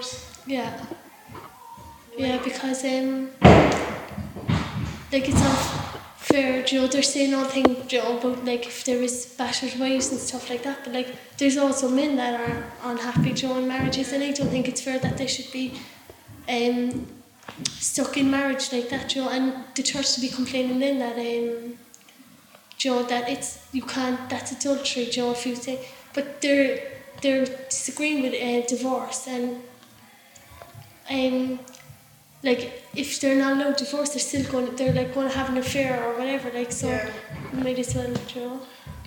Yeah. Yeah, because like it's not fair, they're saying all things, about like if there is battered wives and stuff like that, but like there's also men that are unhappy, in marriages, and I don't think it's fair that they should be stuck in marriage like that, and the church to be complaining then that that it's you can't, that's adultery, if you say, but they're disagreeing with divorce, and like if they're not allowed divorce, they're like going to have an affair or whatever, like, so might as well,